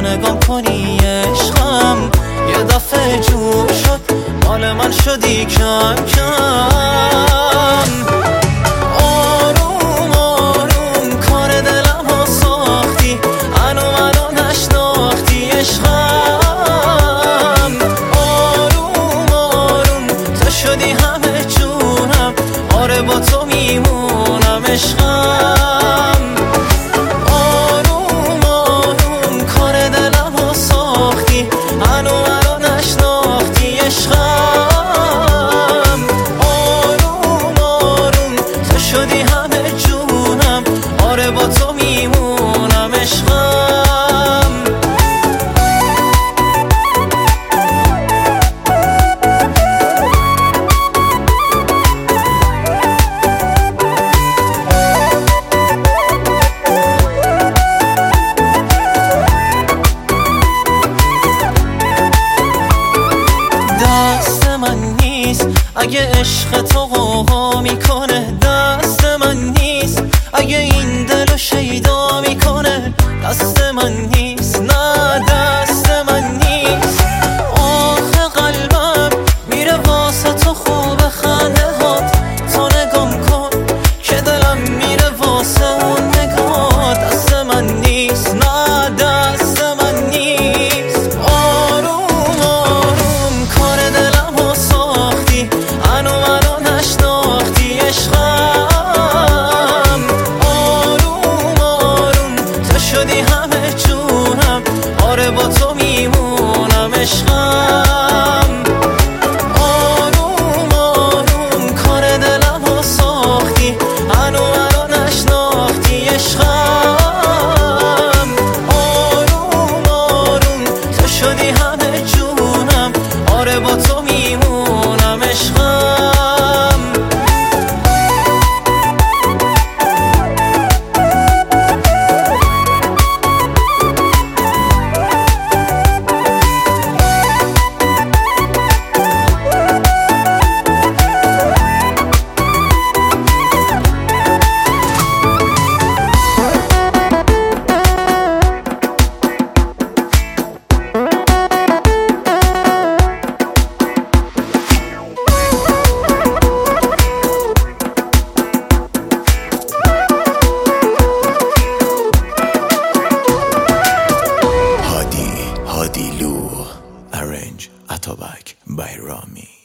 نگام کنی عشقم یه دفعه جور شد مال من شدی کم کم. آروم آروم کار دلم ها ساختی منو نشناختی عشقم. آروم آروم تو شدی همه جونم آره با تو میمونم عشقم. آروم آروم کار دلم ها ساختی منو نشناختی عشقم. آروم آروم تو شدی همه جونم آره با تو میمونم عشقم. دست من نیست اگه عشق تو غوغا میکنه، دست من نیست اگه این دلو شیدا میکنه، دست من نیست نه دست من نیست. آخه قلبم میره واسه تو خوب خنده هات، تو نگام کن که دلم میره واسه اون نگاه. دست من نیست نه دست من نیست. آروم آروم کار دلم ها ساختی منو نشناختی عشقم. آروم آروم تو شدی همه جونم آره با تو میمونم عشقم. آروم آروم کار دلم ها ساختی منو نشناختی عشقم. آروم آروم تو شدی همه جونم آره با تو میمونم عشقم. Hadi Lu, arrange Atobak by Rami.